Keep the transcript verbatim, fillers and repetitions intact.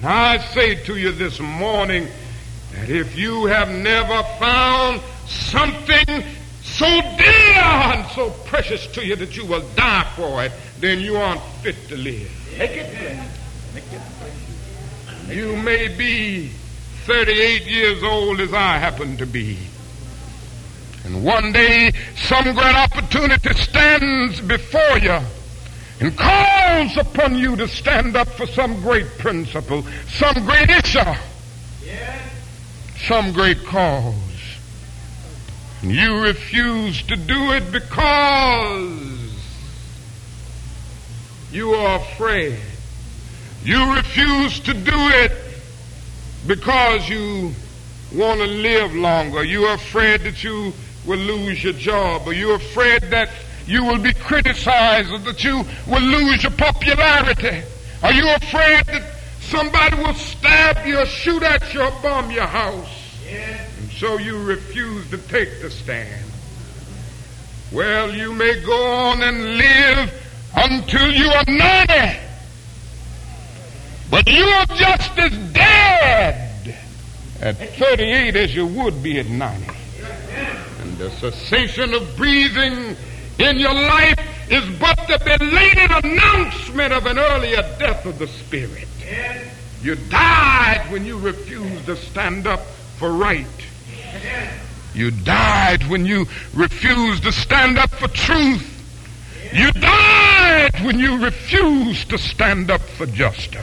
I say to you this morning that if you have never found something so dear and so precious to you that you will die for it, then you aren't fit to live. Make it plain. Make it plain. You may be thirty-eight years old as I happen to be. And one day some great opportunity stands before you and calls upon you to stand up for some great principle, some great issue, Yes. some great cause. And you refuse to do it because you are afraid. You refuse to do it because you want to live longer. You're afraid that you will lose your job, or you're afraid that you will be criticized, or that you will lose your popularity. Are you afraid that somebody will stab you or shoot at you or bomb your house? Yes. And so you refuse to take the stand. Well, you may go on and live until you are ninety, but you are just as dead at thirty-eight as you would be at ninety. And the cessation of breathing in your life is but the belated announcement of an earlier death of the spirit. Yes. You died when you refused to stand up for right. Yes. You died when you refused to stand up for truth. You died when you refused to stand up for justice.